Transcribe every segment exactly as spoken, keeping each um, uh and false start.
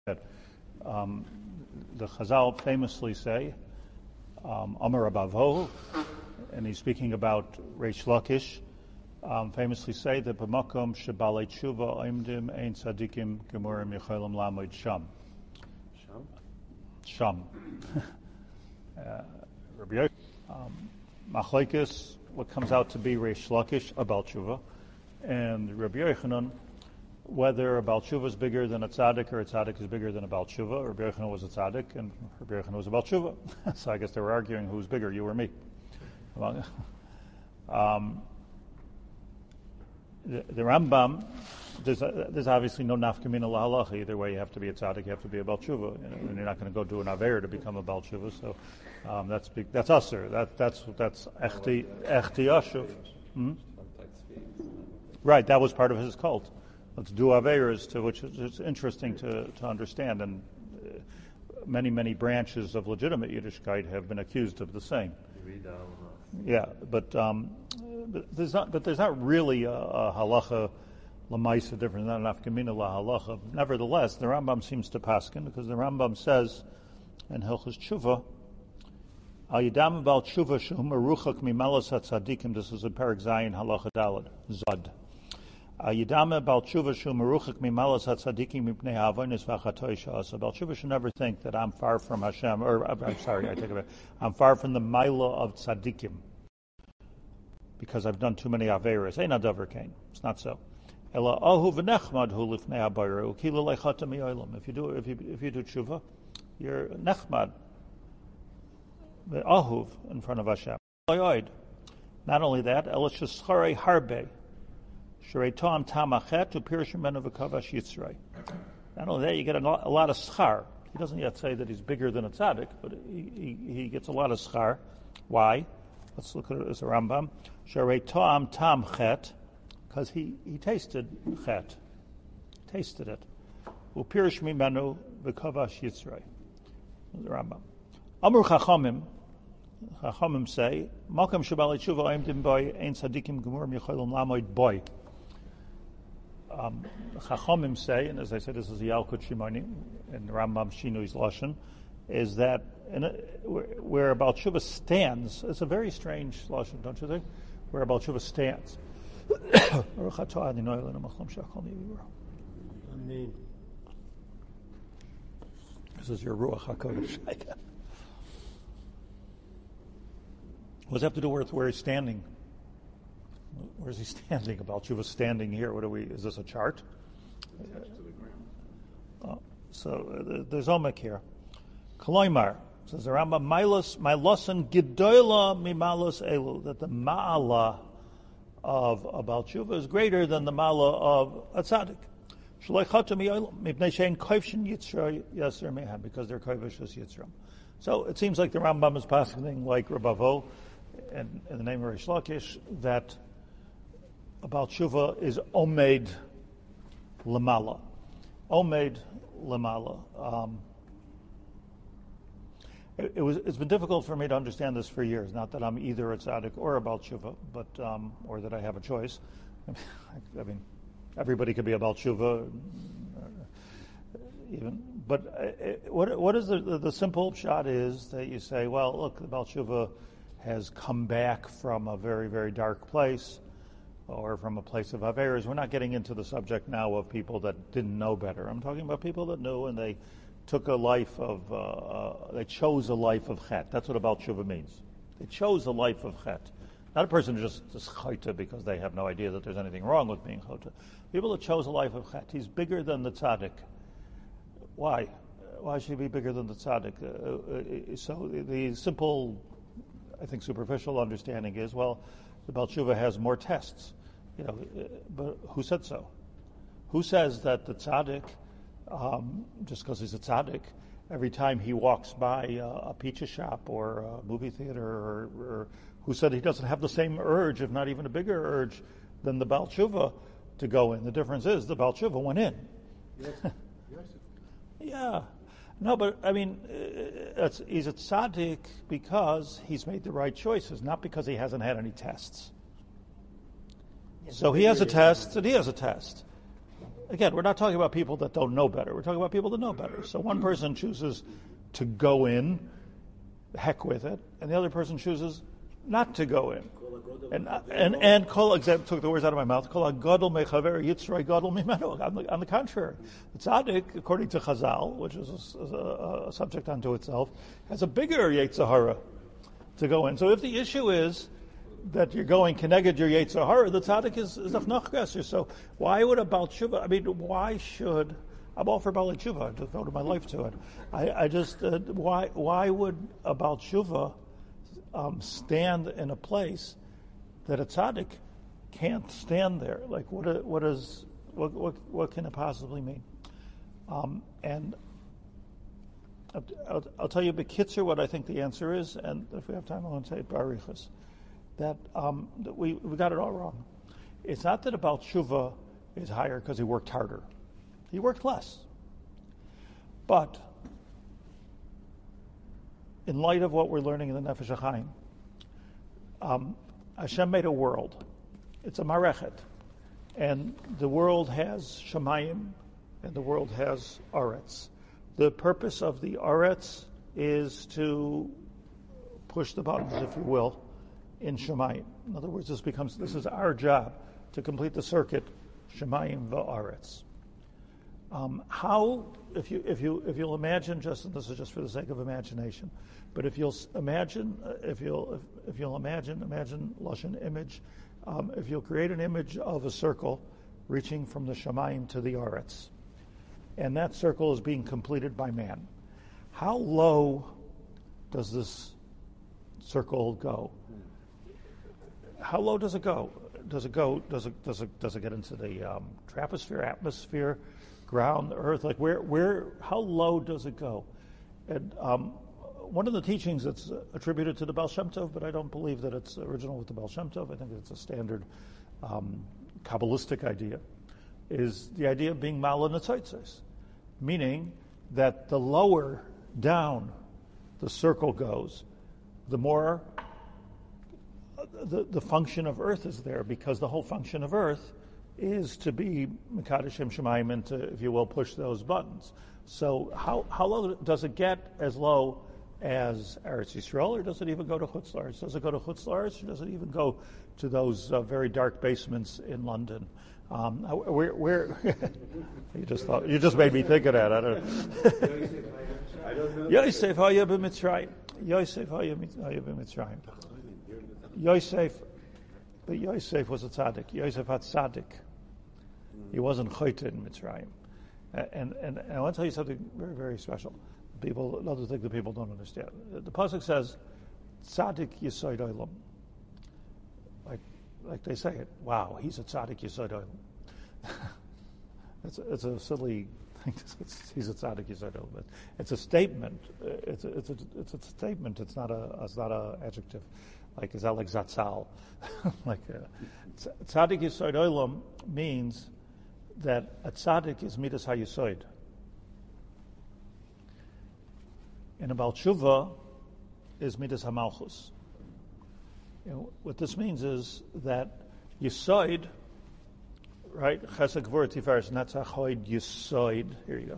Um, the Chazal famously say, um, Amar Abavo, and he's speaking about Reish Lakish, um, famously say that B'makom shebalei tshuva oimdim ein tzadikim gemurim yecholim lamoid sham. Sham? Sham. uh, Rabbi Yochanan, um, Machlekes, what comes out to be Reish Lakish, a Baal Tshuva, and Rabbi Yochanan, whether a Baal Tshuva is bigger than a tzaddik or a tzaddik is bigger than a Baal Tshuva. Rabbi Yochanan was a tzaddik and Rabbi Yochanan was a Baal Tshuva. So I guess they were arguing who's bigger, you or me. Um, the, the Rambam, there's, a, there's obviously no nafkamina lahalacha. Either way, you have to be a tzaddik, you have to be a Baal Tshuva, and you're not going to go do an aver to become a Baal Tshuva. So um, that's big, that's usher. That that's that's echti echti ashuv. Hmm? Right, that was part of his cult. Let's do averas, to which is interesting to, to understand, and uh, many many branches of legitimate Yiddishkeit have been accused of the same. Yeah, but um, but there's not but there's not really a, a halacha lamaisa difference, not enough gemina la halacha. Nevertheless, the Rambam seems to paskin because the Rambam says in Hilchos Tshuva, Al yidam about Tshuva shehu meruchak mimalas hatzadikim. This is in Perek Zayin halacha daled zad. Al yidam about Tshuva shehu meruchak mimalas hatzadikim mipnei ha'avonos v'achatoisha. So Baal Tshuva should never think that I'm far from Hashem, or I'm sorry, I take it back. I'm far from the maila of tzadikim because I've done too many averas. Ein adavar kain. It's not so. Ela ahu v'nechmad hu lifnei habayru kilo leichata mi'olam. If you do, if you if you do tshuva, you're nechmad, ahuv in front of Hashem. Not only that, ela shescharei harbe. Not only that, you get a lot, a lot of schar. He doesn't yet say that he's bigger than a tzaddik, but he, he, he gets a lot of schar. Why? Let's look at it as a Rambam. Because he, he tasted chet, tasted it. Upirish mimenu v'kavash yitzray. The Rambam. Amru chachamim. Chachamim say, Malkam shabali tshuva oimdim boy ein tzadikim gemurim yecholim lamoid boy. Um, Chachamim say, and as I said, this is the Yalkut Shimoni and Rambam Shinui's Lashon, is that in a, where, where Baal Tshuva stands, it's a very strange Lashon, don't you think? Where Baal Tshuva stands. Amen. This is your Ruach HaKodesh. What does that have to do with where he's standing? Where is he standing? Baal Tshuva standing here. What are we? Is this a chart? Attached to the ground. Uh, so uh, there's omek here. Koloimar says the Rambam, "Milos, my losan gidola mimalos elu." That the ma'ala of a Baal Tshuva is greater than the ma'ala of a tzaddik. Because they're koivishus yitzram. So it seems like the Rambam is passing like Rabavo, in, in the name of Reish Lakish, that a Baal Tshuva is omed lemala. Omed lemala. Um, it, it was, it's been difficult for me to understand this for years. Not that I'm either a tzaddik or a Baal Tshuva, but, um, or that I have a choice. I mean, everybody could be a Baal Tshuva, even. But uh, what, what is the, the, the simple shot is that you say, well, look, the Baal Tshuva has come back from a very, very dark place, or from a place of averas. We're not getting into the subject now of people that didn't know better. I'm talking about people that knew and they took a life of, uh, uh, they chose a life of chet. That's what a Baal Tshuva means. They chose a life of chet. Not a person who just is chota because they have no idea that there's anything wrong with being chota. People that chose a life of chet. He's bigger than the tzaddik. Why? Why should he be bigger than the tzaddik? Uh, uh, so the, the simple, I think superficial understanding is, well, the Baal Tshuva has more tests. You know, but who said so? Who says that the tzaddik, um, just because he's a tzaddik, every time he walks by uh, a pizza shop or a movie theater, or, or who said he doesn't have the same urge, if not even a bigger urge, than the Baal Tshuva to go in? The difference is the Baal Tshuva went in. Yes. Yes. Yeah. No, but I mean, uh, it's, he's a tzaddik because he's made the right choices, not because he hasn't had any tests. So he has a test, and he has a test. again, we're not talking about people that don't know better. We're talking about people that know better. So one person chooses to go in, heck with it, and the other person chooses not to go in. And and and kol took the words out of my mouth. Kol gadol mechaver yitzrei gadol mimenu. On the on the contrary, the tzaddik, according to Chazal, which is a, a, a subject unto itself, has a bigger yetzer hara to go in. So if the issue is that you're going keneged your yetzer hara, the tzaddik is is a nachgesser. So why would a Baal Tshuva? I mean, why should I'm all for Baal Tshuva? I just devoted my life to it. I, I just uh, why why would a Baal Tshuva um, stand in a place that a tzaddik can't stand there? Like, what? What is? What? What, what can it possibly mean? Um, and I'll, I'll, I'll tell you, b'kitzur, what I think the answer is, and if we have time, I'll say it b'arichas. That, um, that we we got it all wrong. It's not that a Baal Tshuva is higher because he worked harder. He worked less. But in light of what we're learning in the Nefesh HaChaim, um, Hashem made a world. It's a marechet. And the world has Shemayim, and the world has Aretz. The purpose of the Aretz is to push the buttons, if you will, in Shemayim. In other words, this becomes this is our job to complete the circuit, Shemayim va'aretz. Um, how, if you if you if you'll imagine, just and this is just for the sake of imagination, but if you'll imagine, uh, if you'll if, if you'll imagine, imagine lashon image, um, if you'll create an image of a circle reaching from the Shemayim to the Aretz, and that circle is being completed by man, how low does this circle go? How low does it go? Does it go? Does it does it does it get into the um, troposphere, atmosphere, ground, earth? Like where where? How low does it go? And um, one of the teachings that's attributed to the Baal Shem Tov, but I don't believe that it's original with the Baal Shem Tov. I think it's a standard um, Kabbalistic idea. Is the idea of being Mala Netzotzos, meaning that the lower down the circle goes, the more The, the function of Earth is there, because the whole function of Earth is to be Mekadosh Shem Shemayim and to, if you will, push those buttons. So how how low does it get? As low as Eretz Yisrael, or does it even go to Chutz La'aretz? Does it go to Chutz La'aretz, or does it even go to those uh, very dark basements in London? Um, where where you just thought you just made me think of that. I don't. Yosef haya b'Mitzrayim. Yosef haya b'Mitzrayim. Yosef, but Yosef was a tzaddik. Yosef had tzaddik. He wasn't chayte in Mitzrayim. And, and, and I want to tell you something very, very special. People, another thing that people don't understand. The pasuk says, tzaddik yesod olam. Like, like they say it. Wow, he's a tzaddik yesod olam. it's, a, it's a silly thing to say. He's a tzaddik yesod olam. It's a statement. It's a, it's a, it's a statement. It's not a, it's not a adjective. Like, is that like Zatzal? like, uh, tzaddik yesod olam means that a tzaddik is midas hayesod. And a Baal Tshuva is midas hamalchus. You know, what this means is that yesod, right? Chesed gvura tiferes netzachoid yesod. Here you go.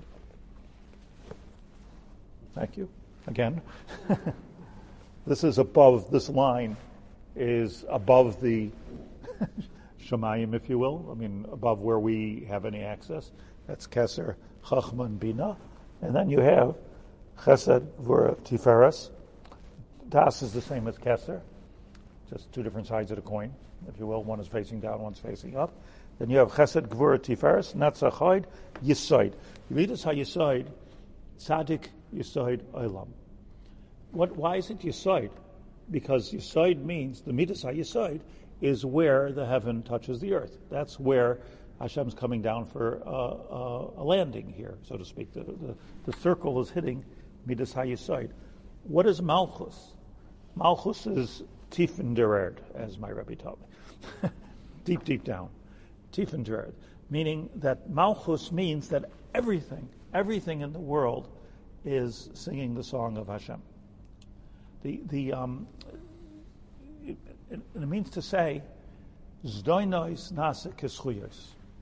Thank you again. This is above, this line is above the Shemayim, if you will. I mean, above where we have any access. That's Keser, Chachma, and Bina. And then you have Chesed, Gvura, Tiferes. Das is the same as Keser, just two different sides of the coin, if you will. One is facing down, one's facing up. Then you have Chesed, Gvura, Tiferes, Netzachoid, Yesod. Midas HaYesod, Tzadik Yesod Olam. What, why is it Yesod? Because Yesod means, the Midas HaYesod is where the heaven touches the earth. That's where Hashem's coming down for uh, uh, a landing here, so to speak. The, the, the circle is hitting Midas HaYesod. What is Malchus? Malchus is Tiefen der Erd, as my Rebbe taught me. deep, deep down. Tiefen der Erd. Meaning that Malchus means that everything, everything in the world is singing the song of Hashem. The the um, it, it, it means to say, Zdoinois nasa kischuyos.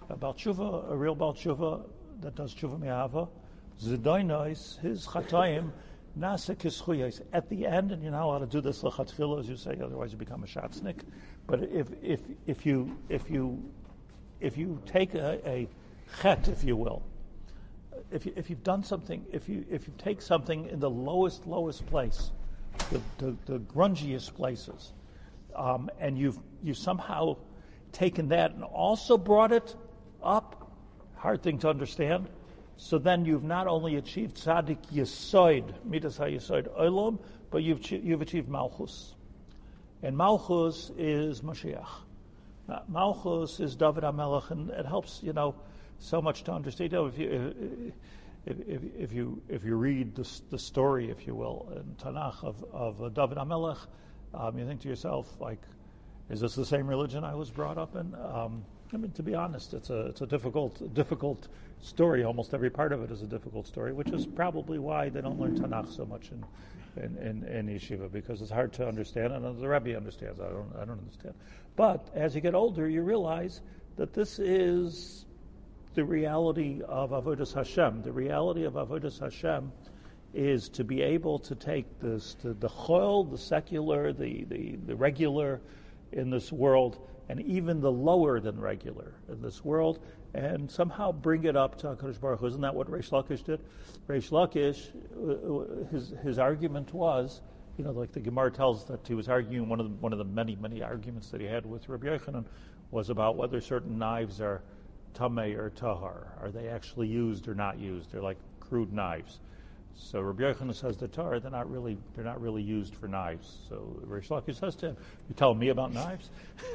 A Baal Tshuva, a real Baal Tshuva that does Tshuva Me'ahava, Zedoinois, his Chatayim, Nasa Kischuyos. At the end, and you're not allowed to do this L'chatchila, as you say, otherwise you become a shatznik. But if if if you if you if you take a, a chet, if you will, if you if you've done something, if you if you take something in the lowest lowest place, the the, the grungiest places, um, and you've you've somehow taken that and also brought it up, hard thing to understand. So then you've not only achieved tzaddik yisoid, midas hayisoid olam, but you've you've achieved malchus, and malchus is Mashiach. Now, malchus is David HaMelech, and it helps you know so much to understand. You know, if you if, if, if you if you read the the story, if you will, in Tanakh of of uh, David HaMelech, um, you think to yourself like, is this the same religion I was brought up in? Um, I mean, to be honest, it's a it's a difficult difficult story. Almost every part of it is a difficult story, which is probably why they don't learn Tanakh so much in in, in, in yeshiva, because it's hard to understand, and the Rebbe understands. I don't I don't understand. But as you get older, you realize that this is the reality of Avodas Hashem. The reality of Avodas Hashem is to be able to take this to the chol, the secular, the, the, the regular in this world, and even the lower than regular in this world, and somehow bring it up to HaKadosh Baruch Hu. Isn't that what Reish Lakish did? Reish Lakish, his his argument was, you know, like the Gemara tells that he was arguing, one of the, one of the many, many arguments that he had with Rabbi Yochanan was about whether certain knives are tamei or tahar. Are they actually used or not used? They're like crude knives. So Rabbi Yochanan says the Torah, they're not really they're not really used for knives. So Reish Lakish says to him, "You telling me about knives?"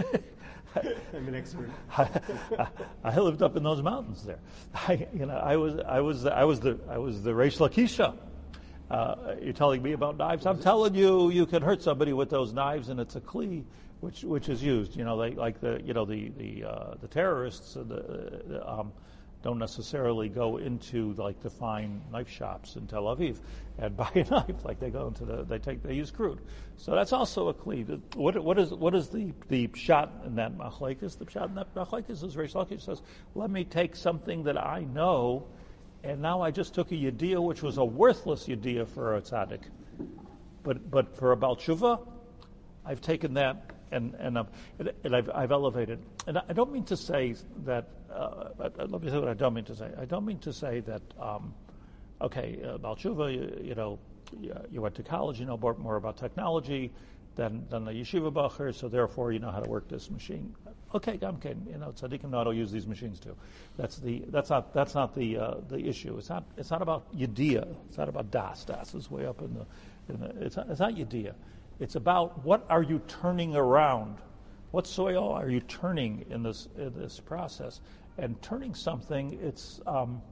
I'm an expert. I, I, I lived up in those mountains there. I, you know, I was I was I was the I was the Reish Lakisha. Uh, you're telling me about knives? I'm telling you, you can hurt somebody with those knives, and it's a kli which which is used. You know, they, like the you know the the uh, the terrorists uh, the, the, um, don't necessarily go into like the fine knife shops in Tel Aviv and buy a knife. Like they go into the they take they use crude. So that's also a kli. What what is what is the the shot in that machlekes? The shot in that machlekes is Reish Lakish says, let me take something that I know, and now I just took a yediyah which was a worthless yediyah for a tzaddik, but but for a Baal Tshuva, I've taken that and and, I've, and I've, I've elevated. And I don't mean to say that. Uh, let me say what I don't mean to say. I don't mean to say that. Um, okay, uh, Baal Tshuva, you, you know, you, you went to college, you know more, more about technology than than the yeshiva bacher, so therefore you know how to work this machine. Okay, Gamken, you know, tzaddikim know how to use these machines too. That's the that's not that's not the uh, the issue. It's not it's not about yediyah. It's not about das. Das is way up in the. In the it's not, it's not yediyah. It's about what are you turning around? What soil are you turning in this in this process? And turning something, it's um,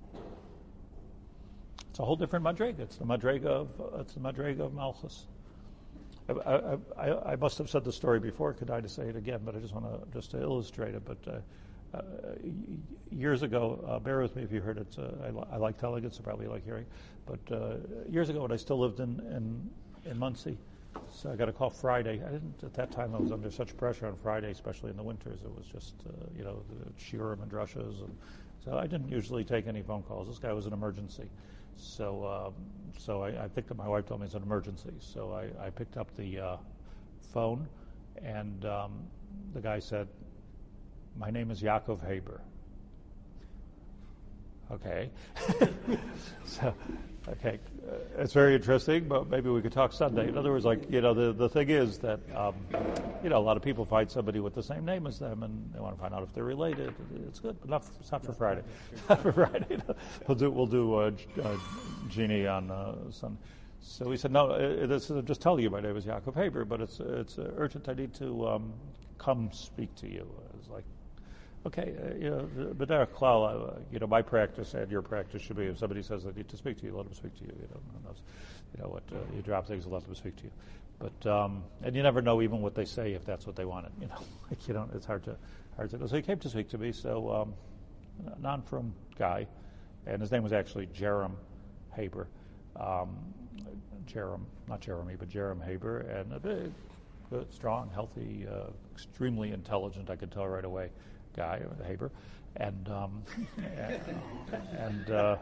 it's a whole different madrega. It's the madrega of uh, it's the madrega of Malchus. I, I, I, I must have said the story before. Could I to say it again? But I just want to just to illustrate it. But uh, uh, years ago, uh, bear with me if you heard it. Uh, I, li- I like telling it, so probably like hearing. But uh, years ago, when I still lived in in, in Muncie. So I got a call Friday. I didn't at that time. I was under such pressure on Friday, especially in the winters. It was just uh, you know the shiurim and drushes, and so I didn't usually take any phone calls. This guy was an emergency, so um, so I, I picked up. My wife told me it's an emergency, so I, I picked up the uh, phone, and um, the guy said, "My name is Yaakov Haber." Okay, so. Okay, uh, it's very interesting, but maybe we could talk Sunday. In other words, like, you know, the, the thing is that, um, you know, a lot of people find somebody with the same name as them, and they want to find out if they're related. It's good, but not for, it's not for Friday. Not for Friday. We'll do, we'll do uh, uh, Jeannie on uh, Sunday. So he said, no, uh, this is, just tell you my name is Yaakov Haber, but it's it's uh, urgent. I need to um, come speak to you. It's like, okay, uh, you know, but there, uh, you know, my practice and your practice should be if somebody says they need to speak to you, let them speak to you. You know, you know what uh, you drop things and let them speak to you. But um, and you never know even what they say if that's what they wanted. You know, like you don't. It's hard to hard to know. So he came to speak to me. So um, a non-from guy, and his name was actually Jerem Haber. Um, Jerem, not Jeremy, but Jerem Haber, and a big, good, strong, healthy, uh, extremely intelligent. I could tell right away. Guy, Haber, And um, and uh,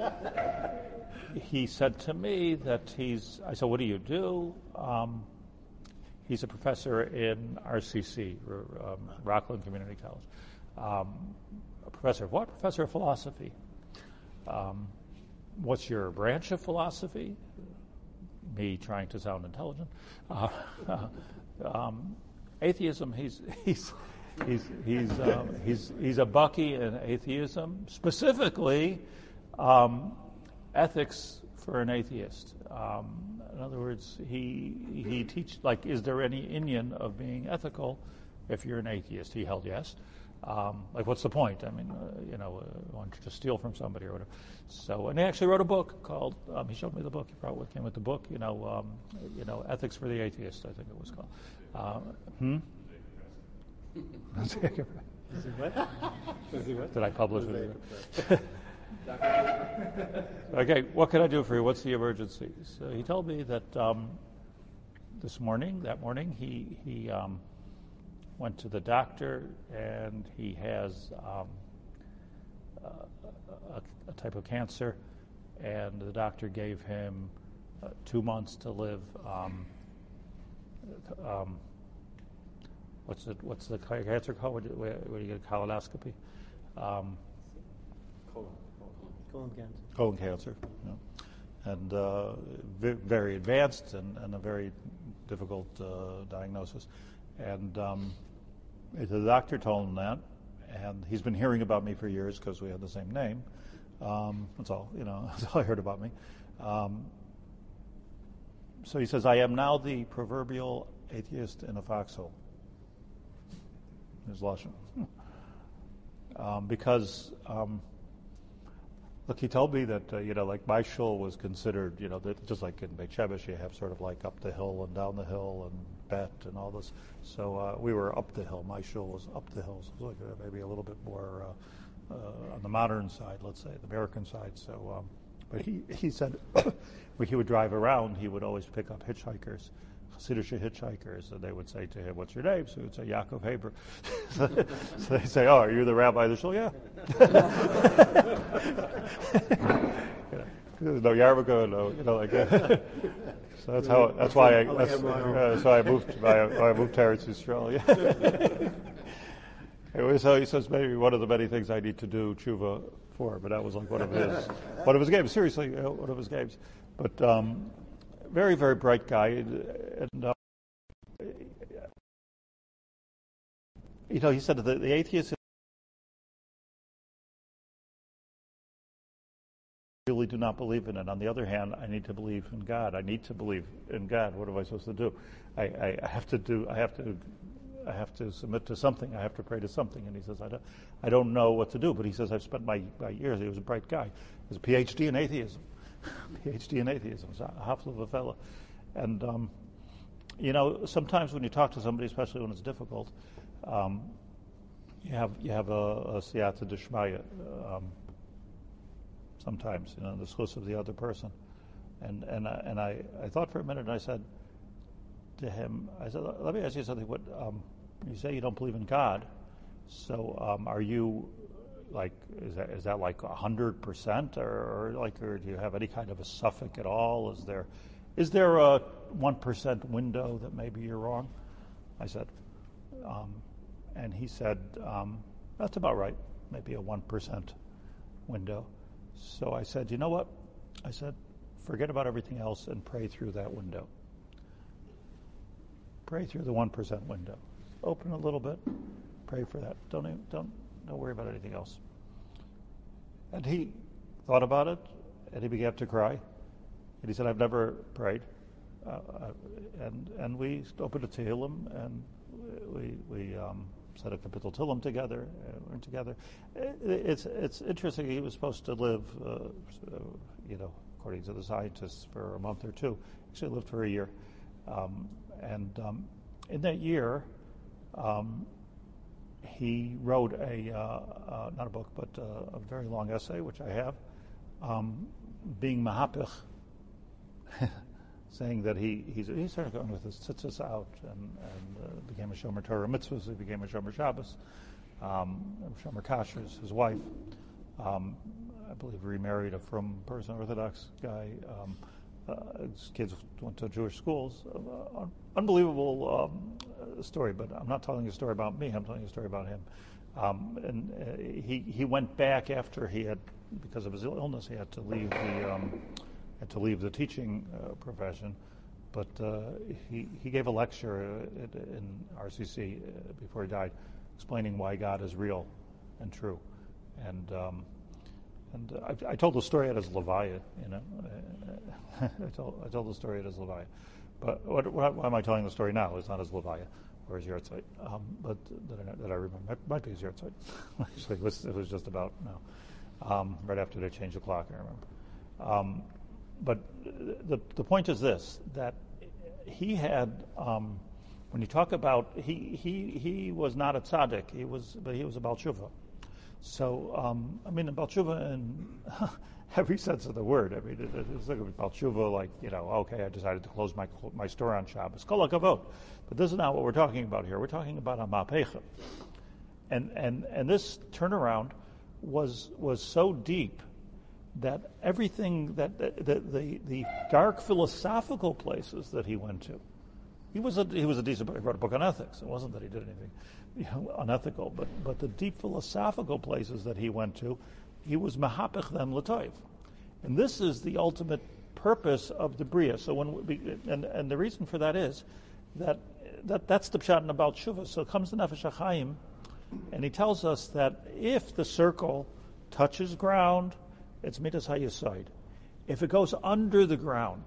he said to me that he's. I said, "What do you do?" Um, he's a professor in R C C, um, Rockland Community College. Um, a professor of what? Professor of philosophy. Um, what's your branch of philosophy? Me trying to sound intelligent. Uh, um, atheism. He's he's. He's he's um, he's he's a Bucky in atheism, specifically um, ethics for an atheist. Um, in other words, he he teach like, is there any inyan of being ethical if you're an atheist? He held yes. Um, like, what's the point? I mean, uh, you know, uh, why don't you just steal from somebody or whatever? So, and he actually wrote a book called. Um, he showed me the book. He probably came with the book. You know, um, you know, Ethics for the Atheist, I think it was called. Uh, hmm. Is he what? Is he what? Did I publish it? Okay, what can I do for you? What's the emergency? So he told me that um, this morning, that morning, he he um, went to the doctor and he has um, a, a type of cancer, and the doctor gave him uh, two months to live. Um, um, What's the what's the cancer called? Where do you, where, where do you get a colonoscopy? Um, colon, colon cancer. Colon cancer, yeah. And uh, v- very advanced and, and a very difficult uh, diagnosis. And um, the doctor told him that, and he's been hearing about me for years because we had the same name. Um, that's all, you know. That's all I heard about me. Um, so he says, "I am now the proverbial atheist in a foxhole." His Lashon. um, because, um, look, he told me that, uh, you know, like my shul was considered, you know, that just like in Beit Shemesh, you have sort of like up the hill and down the hill and bet and all this. So uh, we were up the hill. My shul was up the hill. So it was like uh, maybe a little bit more uh, uh, on the modern side, let's say, the American side. So, um, but he, he said when he would drive around, he would always pick up hitchhikers. Hasidic hitchhikers, and they would say to him, "What's your name?" So he would say, "Yaakov Haber." so, so they say, "Oh, are you the rabbi of the shul?" "Yeah." you know, no yarmulke, no, you know, like that. So that's how. That's why I. That's, uh, so I moved. I, I moved to Eretz Yisrael. Yeah. Anyway, so he says maybe one of the many things I need to do tshuva for, but that was like one of his, one of his games. Seriously, you know, one of his games. But. Um, Very, very bright guy, and uh, you know, he said that the, the atheists really do not believe in it. On the other hand, I need to believe in God. I need to believe in God. What am I supposed to do? I, I, I have to do. I have to. I have to submit to something. I have to pray to something. And he says, I don't, I don't know what to do. But he says, I've spent my, my years. He was a bright guy. He has a P H D in atheism. PhD in atheism, a half of a fella. And, um, you know, sometimes when you talk to somebody, especially when it's difficult, um, you have you have a, a siyata d'shmaya, um, sometimes, you know, the schus of the other person. And and, I, and I, I thought for a minute, and I said to him, I said, let me ask you something. What um, you say you don't believe in God, so um, are you... Like, is that is that like a hundred percent, or like, or do you have any kind of a suffix at all? Is there, is there a one percent window that maybe you're wrong? I said, um, and he said, um, that's about right, maybe a one percent window. So I said, you know what? I said, forget about everything else and pray through that window. Pray through the one percent window. Open a little bit. Pray for that. Don't even, don't. Don't worry about anything else. And he thought about it, and he began to cry. And he said, I've never prayed. Uh, and and we opened a Tehillim, and we we um, said a Kapitel Tehillim together, and we were together. It, it's it's interesting. He was supposed to live, uh, you know, according to the scientists, for a month or two. Actually lived for a year. Um, and um, in that year, um, he wrote a, uh, uh, not a book, but uh, a very long essay, which I have, um, being Mahapich, saying that he he's, he started going with his tzitzis out and, and uh, became a Shomer Torah mitzvahs, he became a Shomer Shabbos. Um, Shomer Kasher is his wife. Um, I believe remarried a from person, Orthodox guy. Um, uh, his kids went to Jewish schools. Uh, un- unbelievable um, story, but I'm not telling you a story about me. I'm telling you a story about him. Um, and uh, he he went back after he had, because of his illness, he had to leave the um, had to leave the teaching uh, profession. But uh, he he gave a lecture uh, in R C C uh, before he died, explaining why God is real and true. And um, and uh, I, I told the story at his Levaya, you know. I told I told the story at his Levaya. But what, what, why am I telling the story now? It's not his Levaya or his Yahrzeit, um, but that I, that I remember. It might be his Yahrzeit. Actually, it was, it was just about no, um, right after they changed the clock. I remember. Um, but the the point is this: that he had. Um, when you talk about he he he was not a tzaddik. He was, but he was a Baal Tshuva. So, um, I mean, Baal Tshuva in every sense of the word. I mean, it, it's like a Baal Tshuva, like, you know, okay, I decided to close my my store on Shabbos. Kol hakavod. But this is not what we're talking about here. We're talking about a mapecha. And and and this turnaround was was so deep that everything that the the, the, the dark philosophical places that he went to. He was a he was a decent. He wrote a book on ethics. It wasn't that he did anything, you know, unethical, but but the deep philosophical places that he went to, he was mahapich them l'toiv, and this is the ultimate purpose of the bria. So when we, and and the reason for that is that that that's the pshat about tshuva. So comes the Nefesh HaChaim, and he tells us that if the circle touches ground, it's midas hayesod. If it goes under the ground.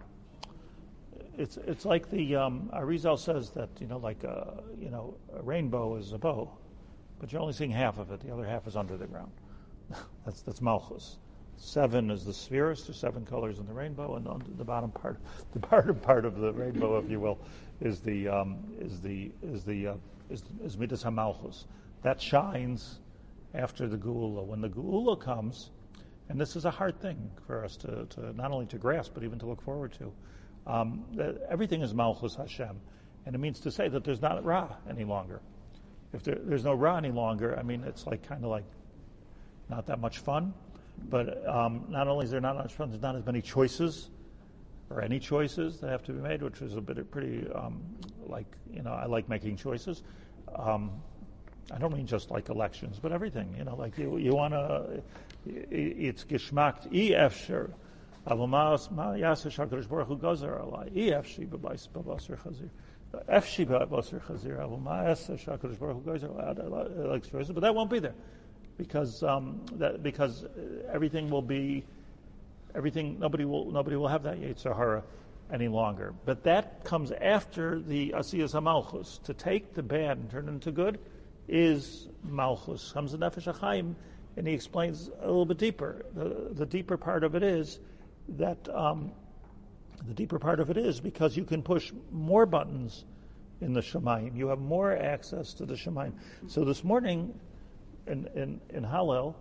It's it's like the um, Arizal says that, you know, like a, you know, a rainbow is a bow, but you're only seeing half of it. The other half is under the ground. that's that's Malchus. Seven is the spheres. There's seven colors in the rainbow, and on the bottom part, the bottom part of the rainbow, if you will, is the um, is the is the uh, is is Midas HaMalchus. That shines after the Geula. When the Geula comes, and this is a hard thing for us to, to not only to grasp but even to look forward to. Um, everything is Malchus Hashem, and it means to say that there's not Ra any longer. If there, there's no Ra any longer, I mean, it's like kind of like not that much fun. But um, not only is there not much fun, there's not as many choices, or any choices that have to be made, which is a bit pretty um, like, you know, I like making choices. Um, I don't mean just like elections, but everything. You know, like you you want to, it's geschmackt I efsher. Aber mas ma yasser shakadosh baruch hu gozer alai I efshi b'bais b'basar chazir efshi b'basar chazir aber ma yasser shakadosh baruch hu gozer alai I like choices, but that won't be there because um, that because everything will be everything nobody will nobody will have that Yetzer Hara any longer. But that comes after the Asiyas HaMalchus. To take the bad and turn it into good is Malchus. Comes the Nefesh HaChaim, and he explains a little bit deeper. The, the deeper part of it is that um, the deeper part of it is because you can push more buttons in the Shemayim. You have more access to the Shemayim. So this morning in in, in Hallel,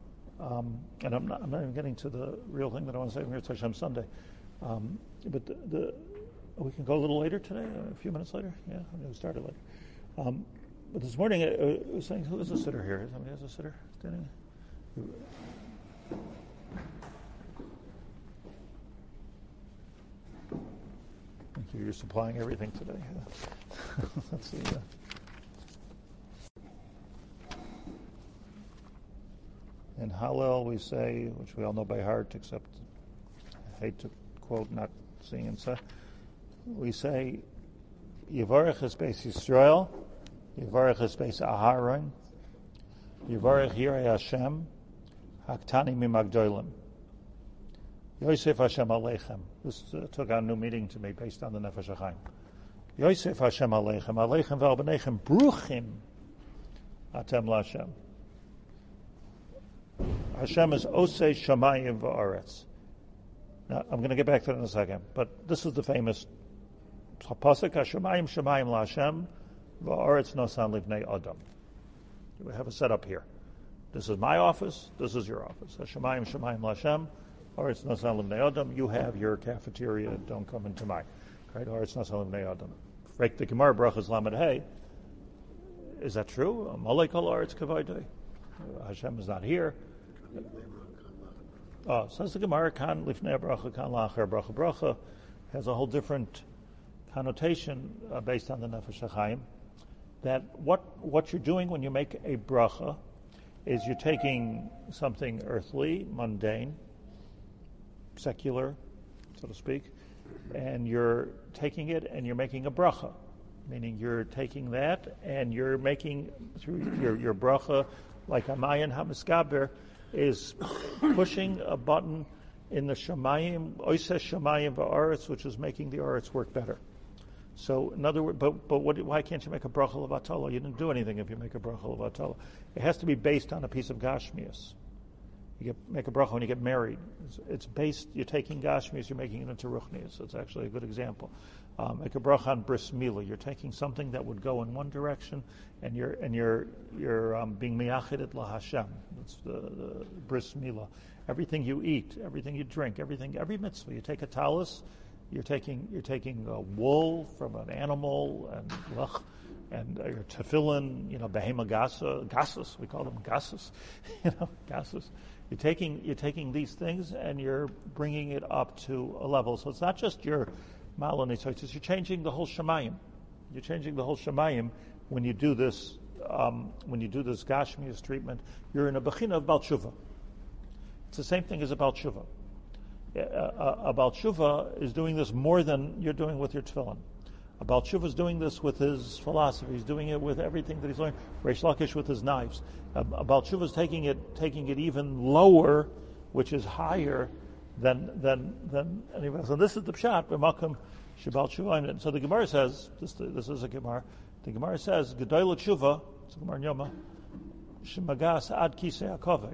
um, and I'm not, I'm not even getting to the real thing that I want to say. I'm here to Hashem Sunday, um, but the, the we can go a little later today, a few minutes later. Yeah, I'm going to start it later. Um, but this morning I, I was saying, who is a sitter here? Somebody has a sitter standing. Thank you. You're supplying everything today. That's the. Uh, in Hallel, we say, which we all know by heart, except I hate to quote, not seeing and say. We say, Yivarech es Beis Yisrael, Yivarech es Beis Aharon, Yivarech Yirei Hashem, Haktani Mimagdolim. Yosef Hashem Aleichem. This uh, took on a new meaning to me based on the Nefesh HaChaim. Yosef Hashem Aleichem, Aleichem V'albanechem, Bruchim Atem LaHashem. Hashem is Osei Shamayim V'aretz. Now, I'm going to get back to that in a second, but this is the famous pasuk, Hashemayim Shamayim LaHashem, V'aretz Nosan Livnei Adam. We have a setup here. This is my office, this is your office. Hashemayim Shamayim LaHashem, V'aretz Nosan Livnei Adam. You have your cafeteria, don't come into mine. Right? V'aretz Nosan Livnei Adam. Break the Gemara, Brachas Lamed Hey. is that true? Malay kol haaretz kavayday. Hashem is not here. Oh, says the Gemara, kan lifnei bracha, kan la'achar bracha. Bracha has a whole different connotation uh, based on the Nefesh HaChaim. That what what you're doing when you make a bracha is you're taking something earthly, mundane, secular, so to speak, and you're taking it and you're making a bracha, meaning you're taking that and you're making through your your bracha, like a Mayan HaMiskaber, is pushing a button in the Shamayim, Oiseh Shamayim Va'aretz, which is making the Aretz work better. So, in other words, but but what, why can't you make a bracha levatala? You didn't do anything if you make a bracha levatala. It has to be based on a piece of gashmias. You get, make a bracha when you get married. It's, it's based. You're taking gashmias, you're making it into ruchnias. So it's actually a good example. Um, make a bracha on bris milah. You're taking something that would go in one direction, and you're and you're you're um, being miyachid la Hashem. That's the, the bris milah. Everything you eat, everything you drink, everything, every mitzvah. You take a talus. You're taking you're taking uh, wool from an animal and lech, and uh, your tefillin, you know, behema gasa, gasus, we call them gasus, you know, gasus. You're taking you're taking these things and you're bringing it up to a level. So it's not just your malonitzos. You're changing the whole shemayim. You're changing the whole shemayim when you do this. Um, when you do this gashmias treatment, you're in a bechina of Baal Tshuva. It's the same thing as a Baal Tshuva. A Baal Tshuva is doing this more than you're doing with your tefillin. A Baal Tshuva is doing this with his philosophy. He's doing it with everything that he's learning. Reish Lakish with his knives. A, a Baal Tshuva is taking it, taking it even lower, which is higher than than than anybody else. So this is the pshat. B'makom shebal tshuva. So the Gemara says, this this is a Gemara. The Gemara says, Gedol tshuva. It's a Gemara in Yoma. Shemagas ad kisei hakoved.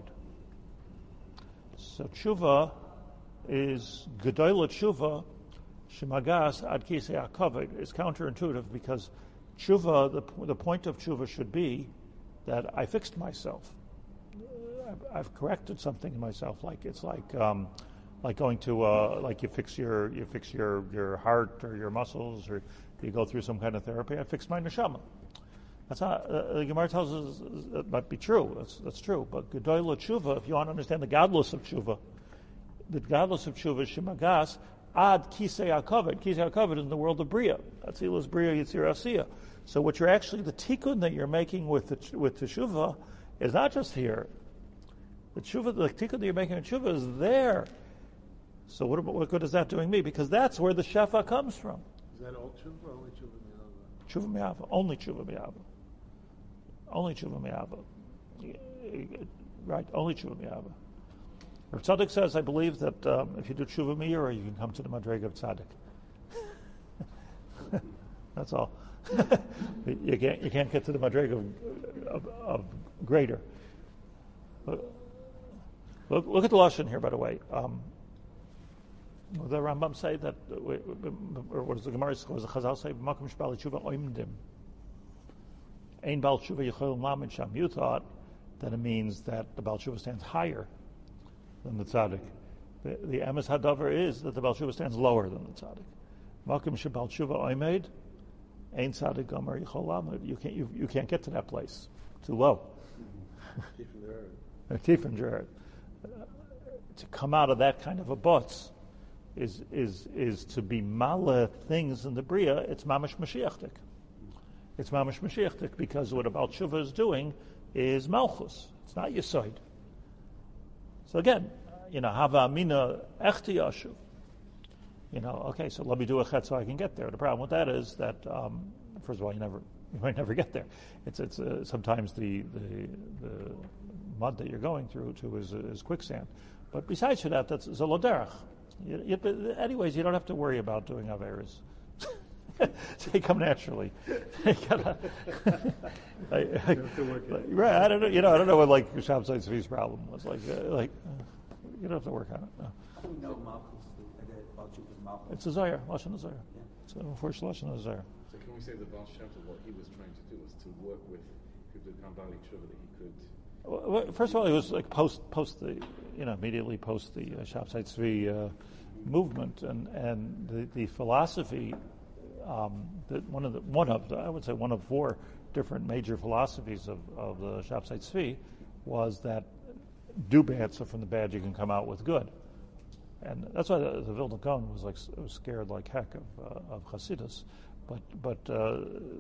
So tshuva is Gedola Tshuva Shemagas Ad Kisei HaKavod is counterintuitive because Tshuva, the the point of Tshuva should be that I fixed myself. I've, I've corrected something in myself. Like it's like um, like going to uh, like you fix your you fix your, your heart or your muscles or you go through some kind of therapy. I fixed my neshama. That's not uh, the Gemara tells us it might be true. That's that's true. But Gedola Tshuva, if you want to understand the godless of Tshuva. The godless of tshuva shemagas ad kisei hakavod. Kisei hakavod is in the world of bria. Atzilas bria yitzir asiyah. So what you're actually the tikkun that you're making with the with the tshuva is not just here. The tshuva, the tikkun that you're making with tshuva is there. So what what good is that doing me? Because that's where the shefa comes from. Is that all tshuva or only tshuva mi'ava? Tshuva mi'ava, only tshuva mi'ava, only tshuva mi'ava. Right, only tshuva mi'ava. Rav Tzadok says, I believe that um, if you do tshuva miyura, you can come to the madrega of tzaddik. That's all. you can't you can't get to the madrega of, of, of greater. Look, look, look at the lashon here, by the way. Um, what does the Rambam say that, or what does the Gemara say? Was the Chazal say, "B'makom shebal tshuva oimdim"? Ein bal tshuva yichol lamed sham. You thought that it means that the bal tshuva stands higher than the tzaddik. The, the emes hadavar is that the Baal Tshuva stands lower than the tzaddik. Makom shebal tshuva oimed, ein tzaddik gomer yichol lamed. You can't you, you can't get to that place. Too low. Tifin Jared. To come out of that kind of a butz is is is to be mala things in the bria. It's mamash mashiachtik. It's mamash mashiachtik because what a Baal Tshuva is doing is malchus. It's not yisoid. So again, you know, hava amina echti yashuv. You know, okay, so let me do a chet so I can get there. The problem with that is that, um, first of all, you never, you might never get there. It's it's uh, sometimes the, the the mud that you're going through to is is quicksand. But besides for that, that's zoloderach. You, you, anyways, you don't have to worry about doing averas. They come naturally. gotta, I, I, right? I don't know. You know, I don't know what like Shab Tzai Tzvi's problem was. Like, uh, like uh, you don't have to work on it. No. No, Malchus. It's a zayir, lashon zayir. It's a first lashon zayir. So can we say that Baal Shem Tov, what he was trying to do was to work with people who come Bali Tshuva that he could. Well, first of all, it was like post post the you know immediately post the uh, Shab Tzai Tzvi uh, movement and and the, the philosophy. Um, that one of the one of the, I would say one of four different major philosophies of, of the Shabtai Tzvi was that do bad, so from the bad you can come out with good. And that's why the, the Vilna Gaon was like was scared like heck of uh, of Hasidus, but but uh,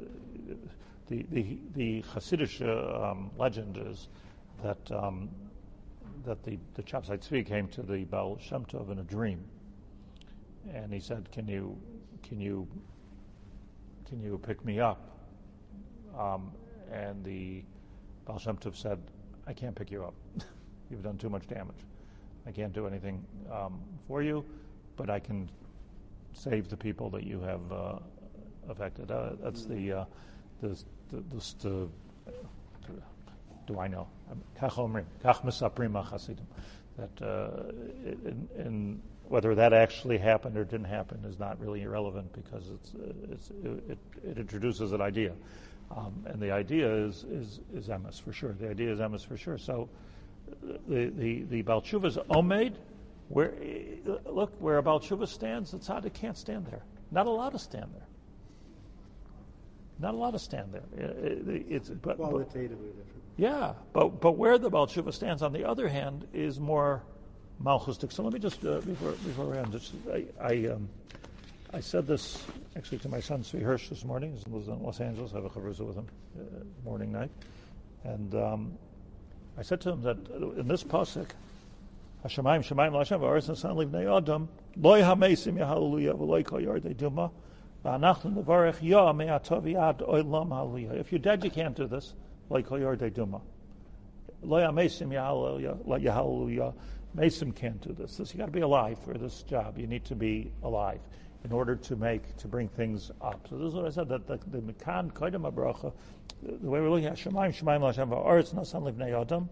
the the the Hasidic uh, um, legend is that um, that the the Shabtai Tzvi came to the Baal Shem Tov in a dream, and he said, "Can you can you can you pick me up?" Um, and the Baal Shem Tov said, "I can't pick you up. You've done too much damage. I can't do anything um, for you, but I can save the people that you have uh, affected." Uh, that's the, uh, the, the, the, the, do I know? Kach omrim, kach mesaprim hasidim. That uh, in, in whether that actually happened or didn't happen is not really irrelevant because it's, it's it, it introduces an idea, um, and the idea is is is emes for sure. The idea is emes for sure. So. The the the Baal Tshuva is omed. Where look where a Baal Tshuva stands, the tzaddik can't stand there. Not allowed to stand there. Not allowed to stand there. It, it, it's but, qualitatively but, different. Yeah, but but where the Baal Tshuva stands, on the other hand, is more malchustic. So let me just uh, before before we end, just, I I, um, I said this actually to my son Svi Hirsch this morning. He was in Los Angeles. I have a chavruza with him uh, morning night, and. Um, I said to him that in this pasuk, Hashemayim Shemayim Lashem V'Aretz Nasan Livnei Adam Loi Hamesim Hallelujah V'Loi Kol Yardei Duma V'Anachnu Nevarech Ya Me'atov Yad Olam Hallelujah. If you're dead, you can't do this. Loi Kol Yardei Duma Loi Hamesim Hallelujah. Mesim can't do this. This you got to be alive for this job. You need to be alive in order to make to bring things up. So this is what I said, that the the Mekan Kodim HaBracha, the way we're looking at Shemayim, Shemayim Lashem V'Aretz Nasan Livnei Adam.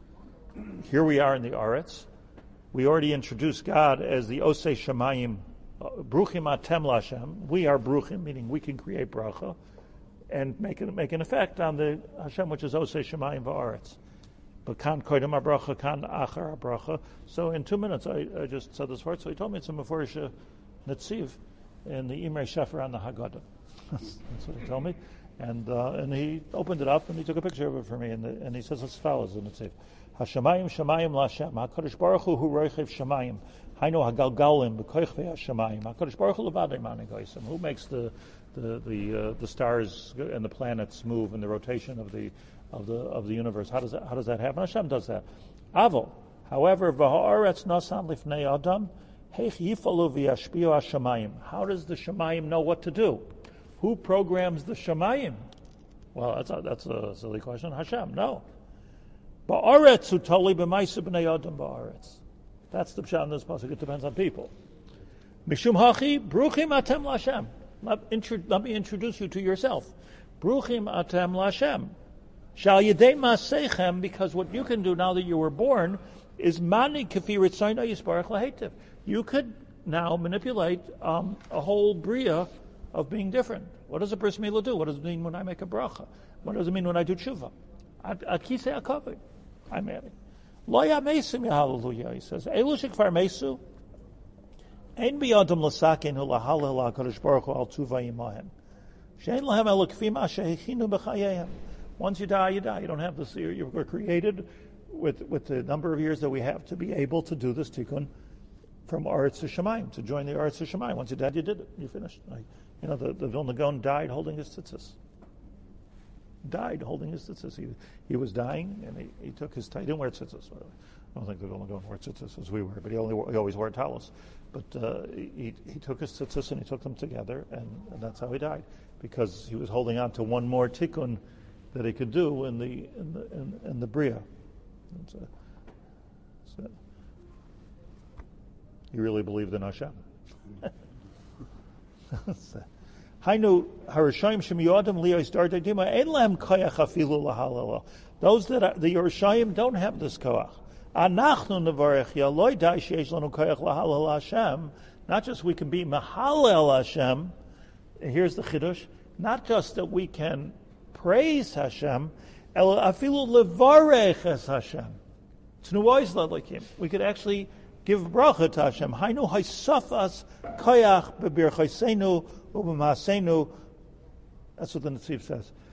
Here we are in the Aretz. We already introduced God as the Osei Shemayim, Bruchim Atem Lashem. We are Bruchim, meaning we can create bracha and make it make an effect on the Hashem, which is Osei Shemayim V'Aretz. But kan koidem habracha, kan achar habracha. So in two minutes, I, I just said this word. So he told me it's a Mefurish Netziv in the Imrei Shefer on the Haggadah. That's what he told me. And uh, and he opened it up and he took a picture of it for me. And, the, and he says as follows in Netziv: Hashemayim Shemayim Lashem Hakadosh Baruch Hu Hu Roichev Shemayim Hainu Hagalgalim B'Koichvei Hashemayim Hakadosh Baruch Hu Levadei Manigoysim. Who makes the the the uh, the stars and the planets move in the rotation of the of the of the universe? How does that how does that happen? Hashem does that. Avo, however, v'ha'aretz nasan lifnei adam heich yifalu v'yashpiu hashemayim. How does the shemayim know what to do? Who programs the shemayim? Well, that's a, that's a silly question. Hashem, no. Ba'aretz hu toli b'maisa b'nei adam ba'aretz. That's the pshat in this pasuk. It depends on people. Mishum hachi bruchim atem lashem. Let, intro, let me introduce you to yourself. Bruchim atem lashem. Shal yedei masechem, because what you can do now that you were born is mani kafi ritzayna yisbarach lahetiv. You could now manipulate um, a whole bria of being different. What does a bris milah do? What does it mean when I make a bracha? What does it mean when I do tshuva? Akise akavod. I'm adding. Lo yamesim hallelujah. He says, Elu shekvar mesu ein biyadam lasakin hu lahalel hakadosh baruch hu al tuva yimahem shein lahem elu kfi ma shehechinu b'chayehem. Once you die, you die. You don't have this. You were created with with the number of years that we have to be able to do this tikkun from Aretz to Shemayim, to join the Aretz to Shemayim. Once you're dead, you did it. You finished. Like, you know, the, the Vilna Gaon died holding his tzitzis. Died holding his tzitzis. He, he was dying, and he, he took his. He didn't wear tzitzis. By the way. I don't think the Vilna Gaon wore tzitzis as we were, but he only wore, he always wore talis. But uh, he he took his tzitzis and he took them together, and, and that's how he died, because he was holding on to one more tikkun that he could do in the in the in, in the bria. So, so, he really believed in Hashem. Hainu harishayim shemiyadam liyos dardei dima ein lahem koyach afilu lahalala. Those that are, the Yerushalayim don't have this koach. Anachnu nevarech ya loy dai sheish lanu koyach lahalala Hashem. Not just we can be mahalel Hashem. Here's the chiddush. Not just that we can praise Hashem, el afilu levarech es Hashem. Tnuois lalikim. We could actually give bracha to Hashem. Hainu haisafas koyach bebirchaisenu ubemaasenu. That's what the Netziv says.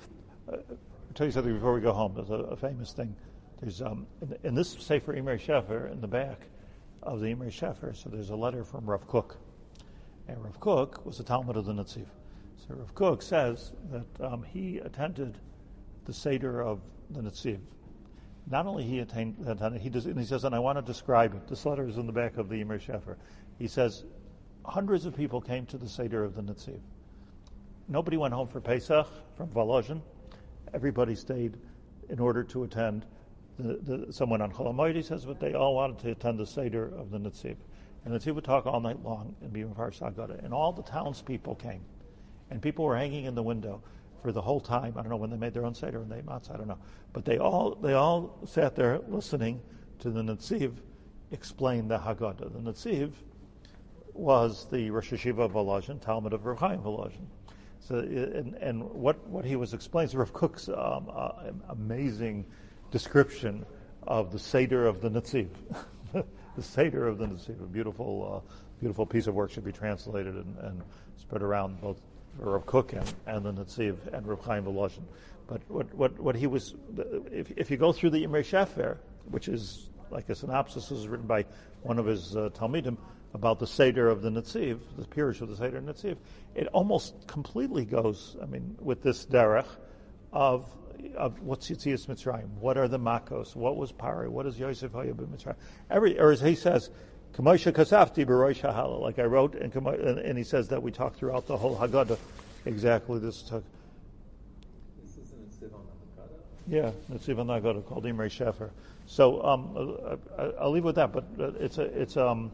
I'll tell you something before we go home. There's a, a famous thing. There's um, in, in this Sefer Imre Shefer, in the back of the Imre Shefer, so there's a letter from Rav Kook. And Rav Kook was a Talmud of the Netziv. So Rav Kook says that um, he attended the Seder of the Netziv. Not only he attained, attended, he does, and he says, and I want to describe it. This letter is in the back of the Imre Shefer. He says, hundreds of people came to the Seder of the Netziv. Nobody went home for Pesach from Volozhin. Everybody stayed in order to attend. The, the, someone on Chol HaMoed, he says, but they all wanted to attend the Seder of the Netziv. And the Netziv would talk all night long and be Mefarsh Haggadah. And all the townspeople came. And people were hanging in the window for the whole time. I don't know when they made their own Seder and they ate matzah, I don't know. But they all they all sat there listening to the Netziv explain the Haggadah. The Netziv was the Rosh Hashiva of Volozhin, Talmud of Rav Chaim Volozhin. So, and, and what, what he was explaining, Rav Kook's um, uh, amazing description of the Seder of the Netziv. The Seder of the Netziv, a beautiful, uh, beautiful piece of work, should be translated and, and spread around both for Rav Kook and, and the Netziv and Rav Chaim Volozhin. But what, what, what he was, if, if you go through the Imre Shefer, which is like a synopsis, is written by one of his uh, Talmidim about the Seder of the Netziv, the Pirush of the Seder Netziv, it almost completely goes, I mean, with this derech of of what's Yitzias Mitzrayim, what are the Makos, what was Pari, what is Yosef Hayab Mitzrayim. Every, or as he says, Kamosha Kasafti B'Rosh Hahala, like I wrote, and, and, and he says that we talk throughout the whole Haggadah exactly this talk. This isn't a Siv on Haggadah? Yeah, Netziv on Haggadah called Imre Shefer. So um, I, I, I'll leave with that, but it's a it's um,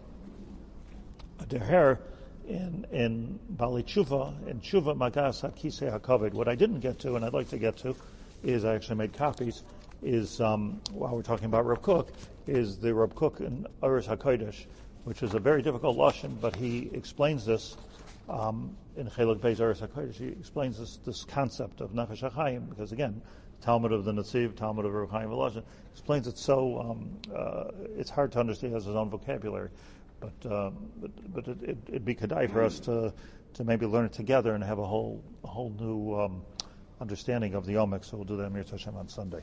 a deher in in Bali Tshuva, in Tshuva Magas HaKisei HaKavod. What I didn't get to, and I'd like to get to, is I actually made copies, is, um, while we're talking about Reb Kook, is the Reb Kook in Oros HaKodesh, which is a very difficult lashon, but he explains this um, in Chelek Beis Oros HaKodesh. He explains this this concept of Nefesh HaChaim, because again, Talmud of the Netziv, Talmud of Reb Chaim Volozhin, explains it so, um, uh, it's hard to understand, he has his own vocabulary, but um, but, but it, it, it'd be kedai for us to, to maybe learn it together and have a whole a whole new um, understanding of the Omek, so we'll do that Mir Hashem on Sunday.